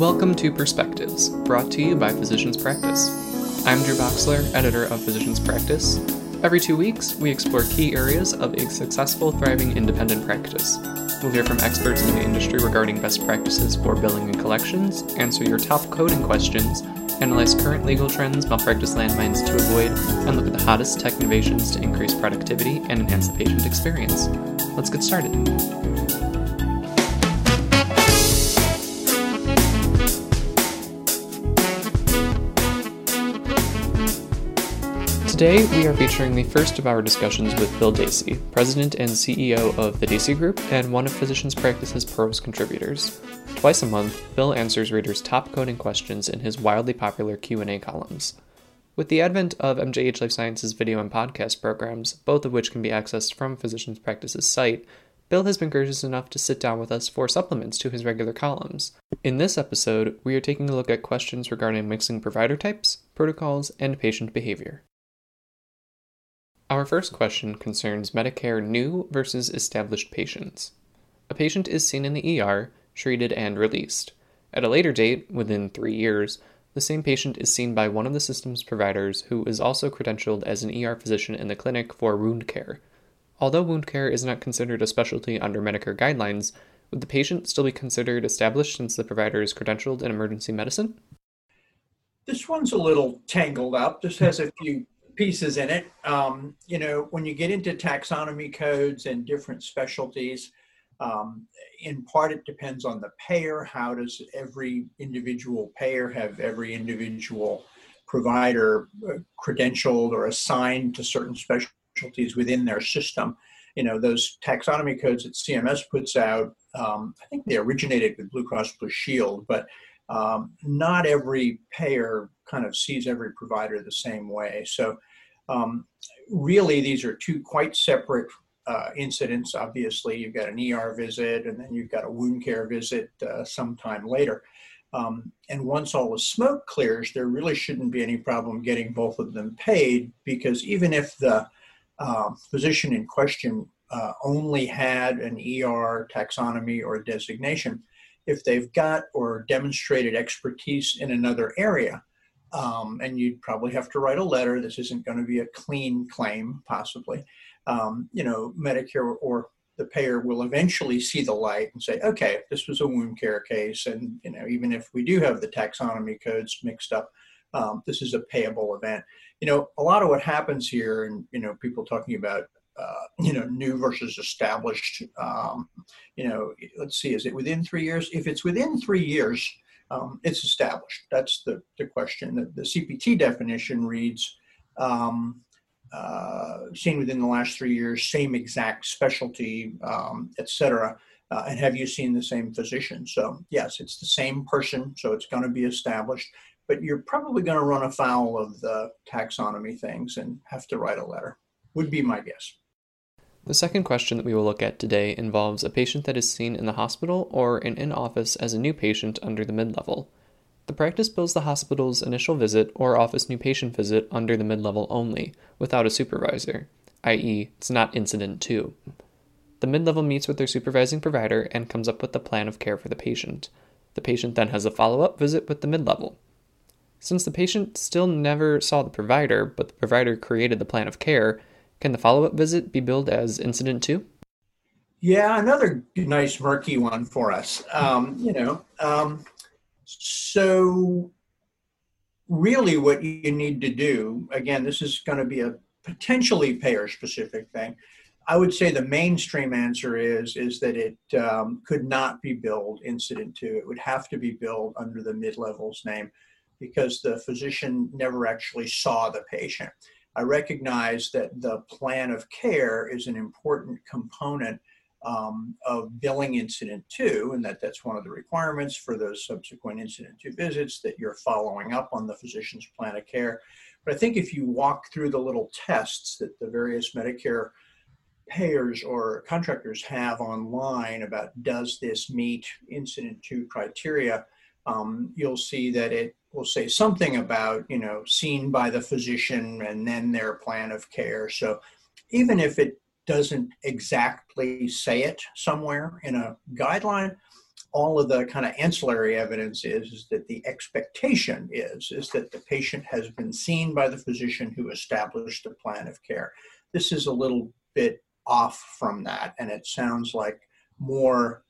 Welcome to Perspectives, brought to you by Physicians Practice. I'm Drew Boxler, editor of Physicians Practice. Every 2 weeks, we explore key areas of a successful, thriving independent practice. We'll hear from experts in the industry regarding best practices for billing and collections, answer your top coding questions, analyze current legal trends, malpractice landmines to avoid, and look at the hottest tech innovations to increase productivity and enhance the patient experience. Let's get started. Today, we are featuring the first of our discussions with Bill Dacey, President and CEO of the Dacey Group and one of Physicians Practice's PROS contributors. Twice a month, Bill answers readers' top coding questions in his wildly popular Q&A columns. With the advent of MJH Life Sciences video and podcast programs, both of which can be accessed from Physicians Practice's site, Bill has been gracious enough to sit down with us for supplements to his regular columns. In this episode, we are taking a look at questions regarding mixing provider types, protocols, and patient behavior. Our first question concerns Medicare new versus established patients. A patient is seen in the ER, treated, and released. At a later date, within 3 years, the same patient is seen by one of the system's providers who is also credentialed as an ER physician in the clinic for wound care. Although wound care is not considered a specialty under Medicare guidelines, would the patient still be considered established since the provider is credentialed in emergency medicine? This one's a little tangled up. This has a few pieces in it. When you get into taxonomy codes and different specialties, in part it depends on the payer. How does every individual payer have every individual provider credentialed or assigned to certain specialties within their system? Those taxonomy codes that CMS puts out, I think they originated with Blue Cross Blue Shield, but not every payer kind of sees every provider the same way. So really, these are two quite separate incidents. Obviously, you've got an ER visit and then you've got a wound care visit sometime later. And once all the smoke clears, there really shouldn't be any problem getting both of them paid, because even if the physician in question only had an ER taxonomy or designation, if they've got or demonstrated expertise in another area, and you'd probably have to write a letter. This isn't going to be a clean claim, possibly. Medicare or the payer will eventually see the light and say, okay, this was a wound care case, and even if we do have the taxonomy codes mixed up, this is a payable event. A lot of what happens here, and people talking about new versus established. Let's see, is it within 3 years? If it's within 3 years, it's established. That's the question. The CPT definition reads, seen within the last 3 years, same exact specialty, et cetera. And have you seen the same physician? So yes, it's the same person, so it's going to be established, but you're probably going to run afoul of the taxonomy things and have to write a letter, would be my guess. The second question that we will look at today involves a patient that is seen in the hospital or an in-office as a new patient under the mid-level. The practice bills the hospital's initial visit or office new patient visit under the mid-level only, without a supervisor, i.e., it's not incident 2. The mid-level meets with their supervising provider and comes up with the plan of care for the patient. The patient then has a follow-up visit with the mid-level. Since the patient still never saw the provider, but the provider created the plan of care, can the follow-up visit be billed as incident 2? Yeah, another nice murky one for us. So really what you need to do, again, this is going to be a potentially payer-specific thing. I would say the mainstream answer is that it could not be billed incident 2. It would have to be billed under the mid-level's name, because the physician never actually saw the patient. I recognize that the plan of care is an important component of billing incident 2, and that's one of the requirements for those subsequent incident 2 visits, that you're following up on the physician's plan of care. But I think if you walk through the little tests that the various Medicare payers or contractors have online about does this meet incident 2 criteria, you'll see that it will say something about, seen by the physician and then their plan of care. So even if it doesn't exactly say it somewhere in a guideline, all of the kind of ancillary evidence is that the expectation is that the patient has been seen by the physician who established the plan of care. This is a little bit off from that, and it sounds like more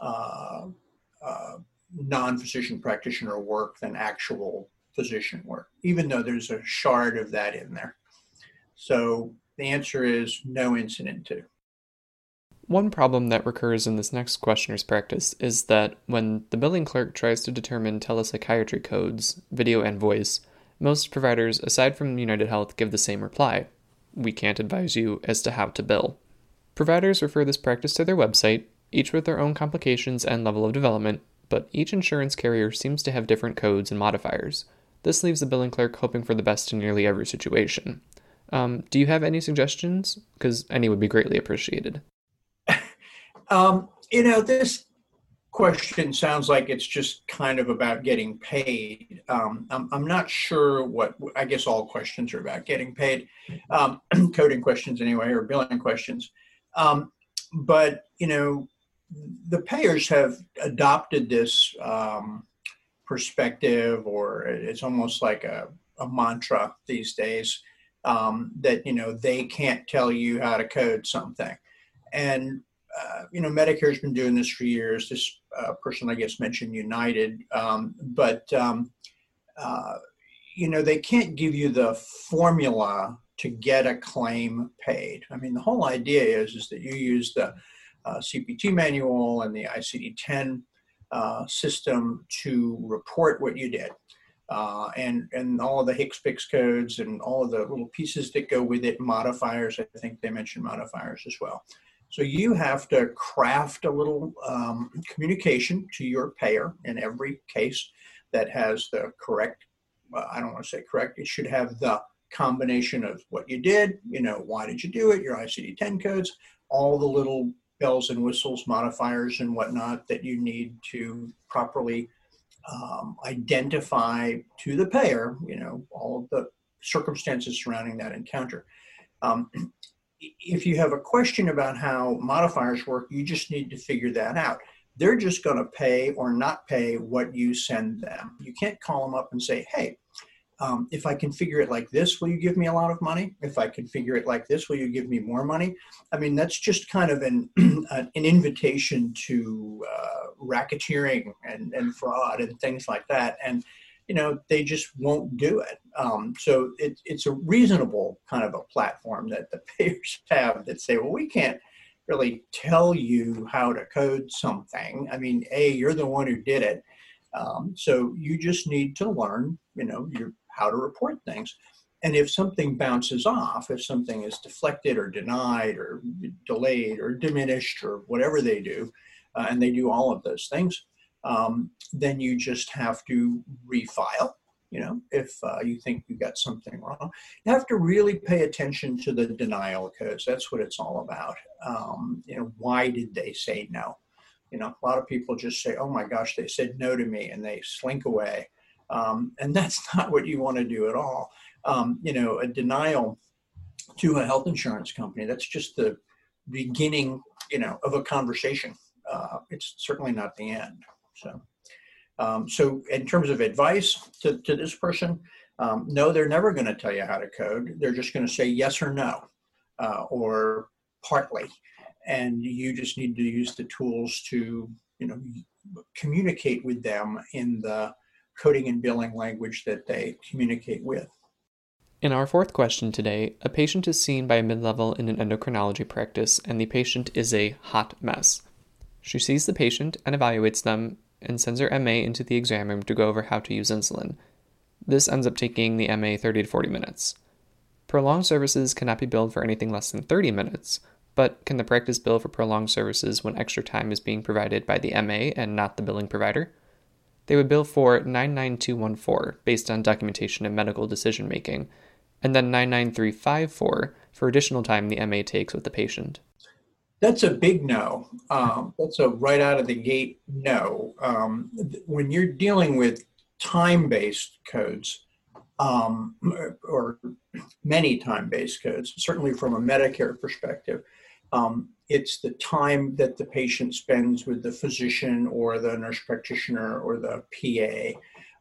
non-physician practitioner work than actual physician work, even though there's a shard of that in there. So the answer is no incident two. One problem that recurs in this next questioner's practice is that when the billing clerk tries to determine telepsychiatry codes, video and voice, most providers, aside from UnitedHealth, give the same reply: we can't advise you as to how to bill. Providers refer this practice to their website, each with their own complications and level of development, but each insurance carrier seems to have different codes and modifiers. This leaves the billing clerk hoping for the best in nearly every situation. Do you have any suggestions? Because any would be greatly appreciated. This question sounds like it's just kind of about getting paid. I'm not sure I guess all questions are about getting paid, coding questions anyway, or billing questions. But, the payers have adopted this perspective, or it's almost like a mantra these days, that, they can't tell you how to code something. And Medicare's been doing this for years. This person, I guess, mentioned United, but they can't give you the formula to get a claim paid. I mean, the whole idea is that you use the CPT manual and the ICD-10 system to report what you did. And all of the HCPCS codes and all of the little pieces that go with it, modifiers. I think they mentioned modifiers as well. So you have to craft a little communication to your payer in every case that has the correct, I don't want to say correct, it should have the combination of what you did, why did you do it, your ICD-10 codes, all the little bells and whistles, modifiers and whatnot that you need to properly identify to the payer, all of the circumstances surrounding that encounter. If you have a question about how modifiers work, you just need to figure that out. They're just going to pay or not pay what you send them. You can't call them up and say, hey, if I configure it like this, will you give me a lot of money? If I configure it like this, will you give me more money? I mean, that's just kind of an invitation to racketeering and fraud and things like that. And they just won't do it. So it's a reasonable kind of a platform that the payers have that say, well, we can't really tell you how to code something. I mean, you're the one who did it. So you just need to learn, how to report things. And if something bounces off, if something is deflected or denied or delayed or diminished or whatever they do, and they do all of those things, then you just have to refile, if you think you got something wrong. You have to really pay attention to the denial codes. That's what it's all about. Why did they say no? A lot of people just say, oh my gosh, they said no to me, and they slink away. And that's not what you want to do at all. A denial to a health insurance company, that's just the beginning, of a conversation. It's certainly not the end. So in terms of advice to this person, no, they're never going to tell you how to code. They're just going to say yes or no, or partly. And you just need to use the tools to, communicate with them in the coding and billing language that they communicate with. In our fourth question today, a patient is seen by a mid-level in an endocrinology practice, and the patient is a hot mess. She sees the patient and evaluates them and sends her MA into the exam room to go over how to use insulin. This ends up taking the MA 30 to 40 minutes. Prolonged services cannot be billed for anything less than 30 minutes, but can the practice bill for prolonged services when extra time is being provided by the MA and not the billing provider? They would bill for 99214 based on documentation and medical decision making, and then 99354 for additional time the MA takes with the patient. That's a big no. That's a right out of the gate no. When you're dealing with time-based codes, or many time-based codes, certainly from a Medicare perspective, It's the time that the patient spends with the physician or the nurse practitioner or the PA.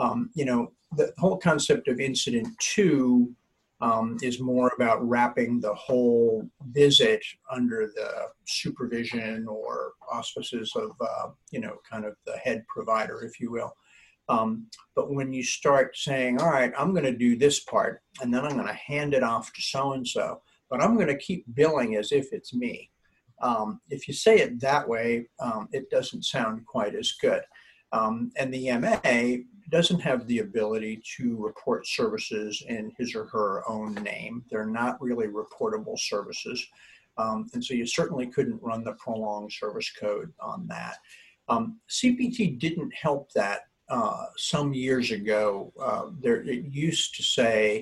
The whole concept of incident two is more about wrapping the whole visit under the supervision or auspices of, kind of the head provider, if you will. But when you start saying, all right, I'm going to do this part, and then I'm going to hand it off to so-and-so, but I'm going to keep billing as if it's me. If you say it that way, it doesn't sound quite as good. And the MA doesn't have the ability to report services in his or her own name. They're not really reportable services. And so you certainly couldn't run the prolonged service code on that. CPT didn't help that some years ago. It used to say,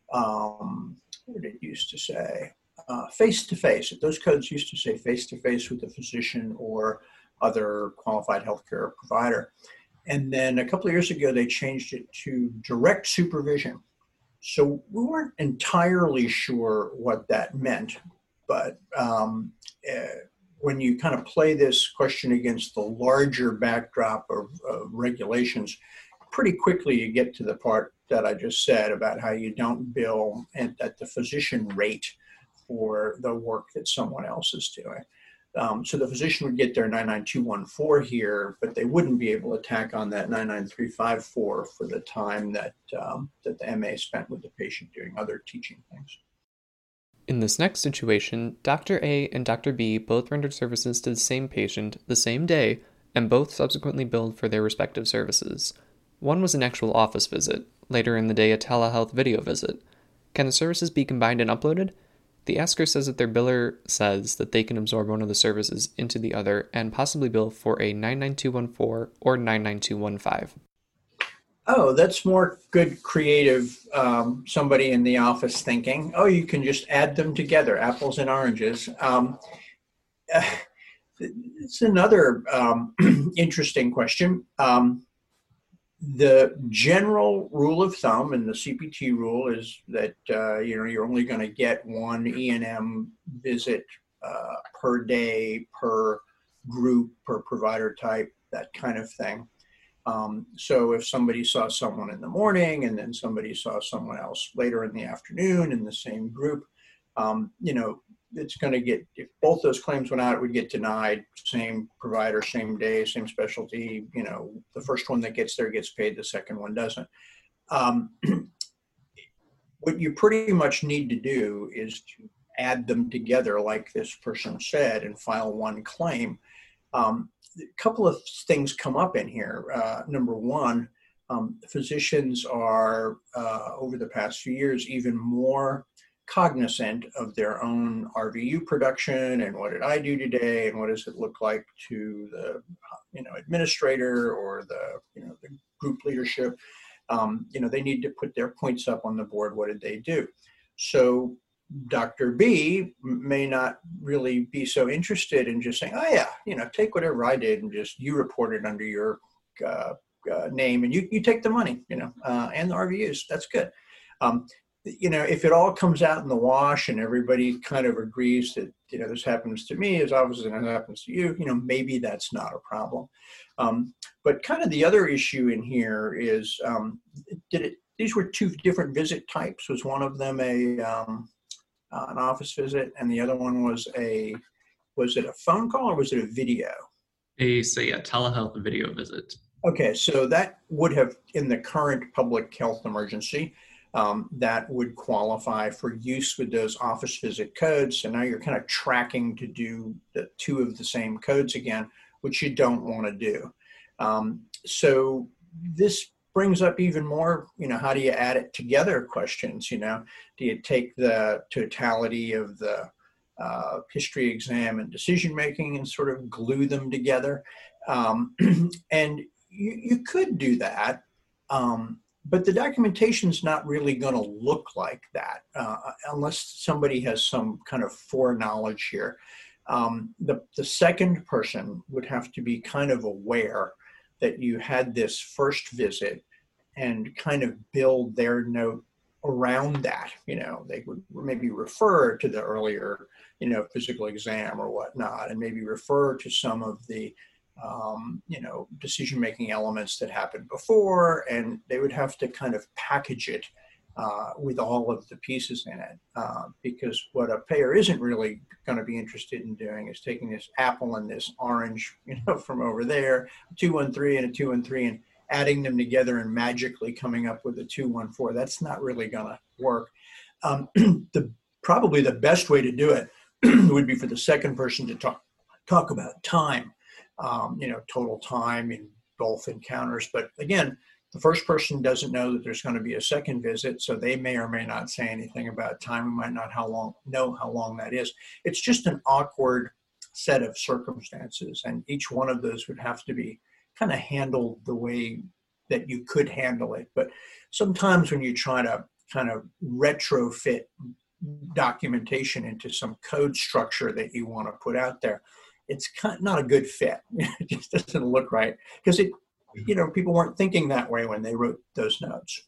what did it used to say? Face-to-face. Those codes used to say face-to-face with a physician or other qualified healthcare provider. And then a couple of years ago, they changed it to direct supervision. So we weren't entirely sure what that meant, but when you kind of play this question against the larger backdrop of regulations, pretty quickly you get to the part that I just said about how you don't bill at the physician rate for the work that someone else is doing. So the physician would get their 99214 here, but they wouldn't be able to tack on that 99354 for the time that the MA spent with the patient doing other teaching things. In this next situation, Dr. A and Dr. B both rendered services to the same patient the same day, and both subsequently billed for their respective services. One was an actual office visit, later in the day a telehealth video visit. Can the services be combined and uploaded? The asker says that their biller says that they can absorb one of the services into the other and possibly bill for a 99214 or 99215. Oh, that's more good creative somebody in the office thinking, oh, you can just add them together, apples and oranges. It's another interesting question. The general rule of thumb and the CPT rule is that you're only going to get one E&M visit per day, per group, per provider type, that kind of thing. So if somebody saw someone in the morning and then somebody saw someone else later in the afternoon in the same group, it's going to get, if both those claims went out, it would get denied. Same provider, same day, same specialty. The first one that gets there gets paid, the second one doesn't. What you pretty much need to do is to add them together like this person said and file one claim. A couple of things come up in here. Number one, physicians are, over the past few years, even more cognizant of their own RVU production and what did I do today and what does it look like to the administrator or the group leadership. They need to put their points up on the board. What did they do? So Dr. B may not really be so interested in just saying, oh yeah, take whatever I did and just you report it under your name and you take the money, and the RVUs. That's good. If it all comes out in the wash and everybody kind of agrees that, this happens to me as often as it happens to you, maybe that's not a problem. But kind of the other issue in here is, these were two different visit types. Was one of them an office visit and the other one was it a phone call or was it a video? Telehealth video visit. Okay, so that would have, in the current public health emergency, that would qualify for use with those office visit codes. So now you're kind of tracking to do the two of the same codes again, which you don't want to do. So this brings up even more, how do you add it together questions? Do you take the totality of the history exam and decision making and sort of glue them together? And you could do that. But the documentation is not really going to look like that unless somebody has some kind of foreknowledge here. The second person would have to be kind of aware that you had this first visit and kind of build their note around that. They would maybe refer to the earlier, physical exam or whatnot, and maybe refer to some of the, decision-making elements that happened before, and they would have to kind of package it with all of the pieces in it, because what a payer isn't really going to be interested in doing is taking this apple and this orange, from over there, 213 and a 213, and adding them together and magically coming up with a 214. That's not really going to work. Probably the best way to do it would be for the second person to talk about time, total time in both encounters. But again, the first person doesn't know that there's going to be a second visit, so they may or may not say anything about time. We might not know how long that is. It's just an awkward set of circumstances, and each one of those would have to be kind of handled the way that you could handle it. But sometimes when you try to kind of retrofit documentation into some code structure that you want to put out there, it's kind of not a good fit. It just doesn't look right, because people weren't thinking that way when they wrote those notes.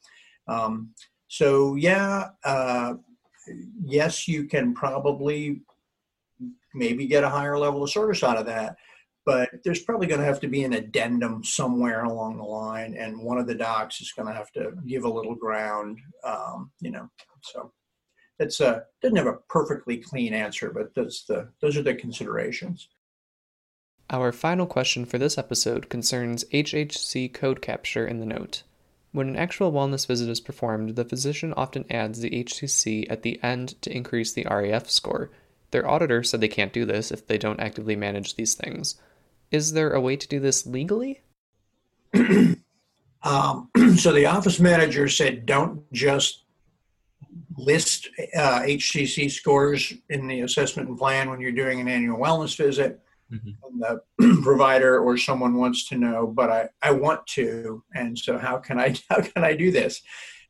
Yes, you can probably maybe get a higher level of service out of that, but there's probably going to have to be an addendum somewhere along the line, and one of the docs is going to have to give a little ground, so it's doesn't have a perfectly clean answer, but those are the considerations. Our final question for this episode concerns HHC code capture in the note. When an actual wellness visit is performed, the physician often adds the HCC at the end to increase the RAF score. Their auditor said they can't do this if they don't actively manage these things. Is there a way to do this legally? So the office manager said don't just list HCC scores in the assessment and plan when you're doing an annual wellness visit. And the provider or someone wants to know, but I want to, and so how can I do this?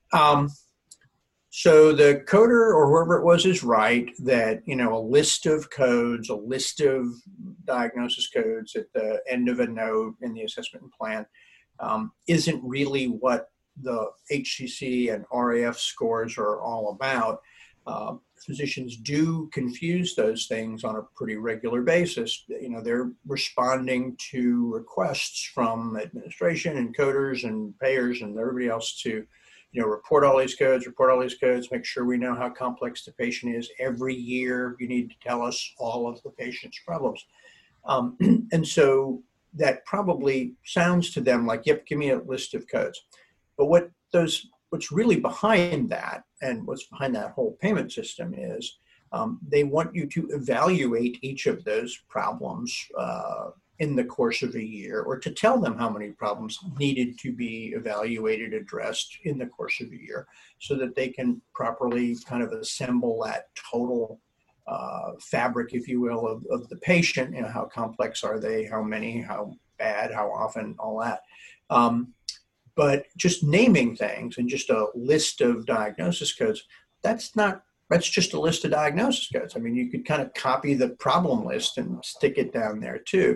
So the coder or whoever it was is right that a list of codes, a list of diagnosis codes at the end of a note in the assessment and plan isn't really what the HCC and RAF scores are all about. Physicians do confuse those things on a pretty regular basis. They're responding to requests from administration and coders and payers and everybody else to, report all these codes, make sure we know how complex the patient is. Every year, you need to tell us all of the patient's problems. And so that probably sounds to them like, yep, give me a list of codes. But what's really behind that, and what's behind that whole payment system is they want you to evaluate each of those problems in the course of a year, or to tell them how many problems needed to be evaluated, addressed in the course of a year, so that they can properly kind of assemble that total fabric, if you will, of the patient. How complex are they, how many, how bad, how often, all that. But just naming things and just a list of diagnosis codes, that's just a list of diagnosis codes. I mean, you could kind of copy the problem list and stick it down there too.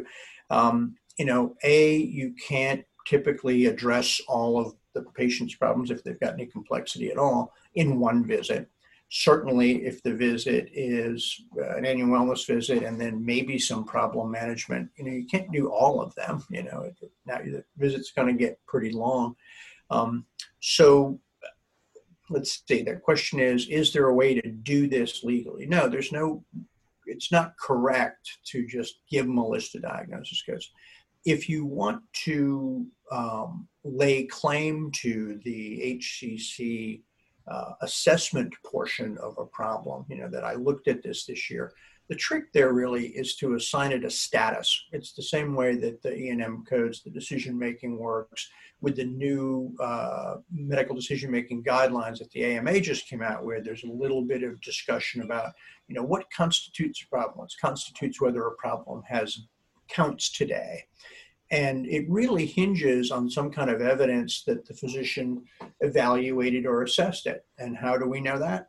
You can't typically address all of the patient's problems if they've got any complexity at all in one visit. Certainly, if the visit is an annual wellness visit and then maybe some problem management, you can't do all of them. Now the visit's going to get pretty long. So let's see. The question is there a way to do this legally? No, it's not correct to just give them a list of diagnosis codes. If you want to lay claim to the HCC assessment portion of a problem, that I looked at this year. The trick there really is to assign it a status. It's the same way that the E&M codes, the decision-making works with the new medical decision-making guidelines that the AMA just came out with. There's a little bit of discussion about, what constitutes a problem, what constitutes whether a problem counts today. And it really hinges on some kind of evidence that the physician evaluated or assessed it. And how do we know that?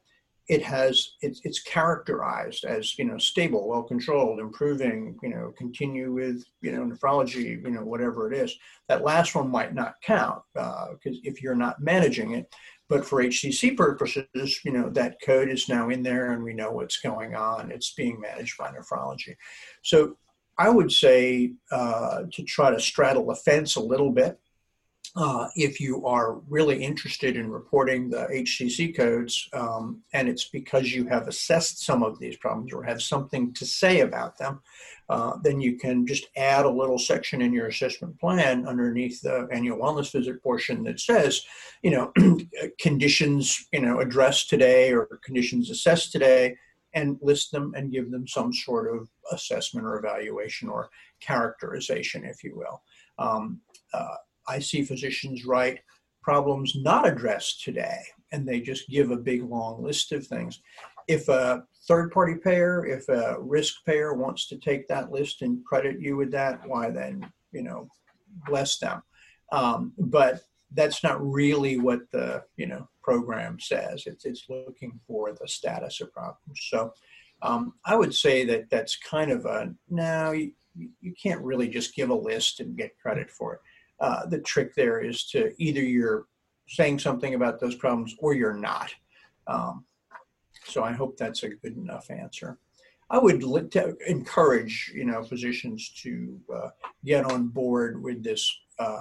it's characterized as, stable, well controlled, improving, continue with, nephrology, whatever it is. That last one might not count because if you're not managing it. But for HCC purposes, that code is now in there and we know what's going on. It's being managed by nephrology. So I would say to try to straddle the fence a little bit. If you are really interested in reporting the HCC codes, and it's because you have assessed some of these problems or have something to say about them, then you can just add a little section in your assessment plan underneath the annual wellness visit portion that says, conditions, addressed today or conditions assessed today, and list them and give them some sort of assessment or evaluation or characterization, if you will. I see physicians write problems not addressed today, and they just give a big long list of things. If a third-party payer, if a risk payer wants to take that list and credit you with that, why then, bless them. But that's not really what the, program says. It's looking for the status of problems. So I would say that that's kind of you can't really just give a list and get credit for it. The trick there is to either you're saying something about those problems or you're not. So I hope that's a good enough answer. I would encourage, physicians to get on board with this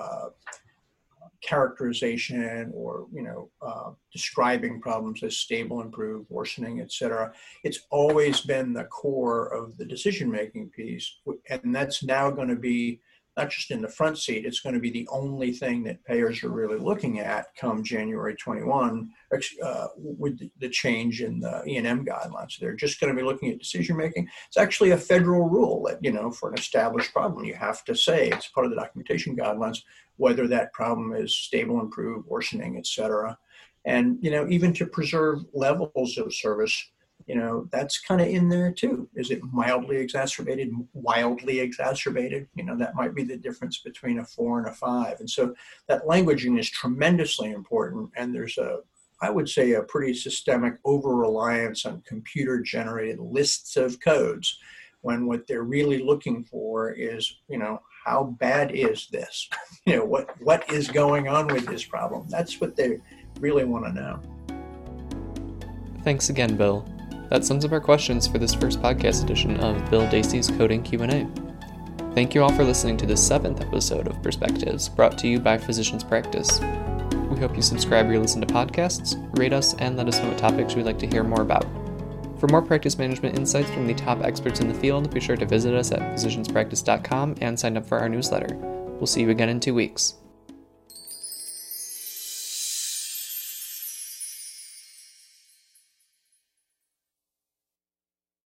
characterization or, describing problems as stable, improved, worsening, et cetera. It's always been the core of the decision-making piece. And that's now going to be not just in the front seat, it's going to be the only thing that payers are really looking at come January 21 with the change in the E&M guidelines. They're just going to be looking at decision-making. It's actually a federal rule that, for an established problem, you have to say, it's part of the documentation guidelines, whether that problem is stable, improved, worsening, et cetera. And, even to preserve levels of service, that's kind of in there too. Is it mildly exacerbated, wildly exacerbated? That might be the difference between a 4 and a 5. And so that languaging is tremendously important. And there's I would say, a pretty systemic over-reliance on computer-generated lists of codes when what they're really looking for is, how bad is this? What is going on with this problem? That's what they really want to know. Thanks again, Bill. That sums up our questions for this first podcast edition of Bill Dacey's Coding Q&A. Thank you all for listening to this 7th episode of Perspectives, brought to you by Physicians Practice. We hope you subscribe or listen to podcasts, rate us, and let us know what topics you'd like to hear more about. For more practice management insights from the top experts in the field, be sure to visit us at physicianspractice.com and sign up for our newsletter. We'll see you again in 2 weeks.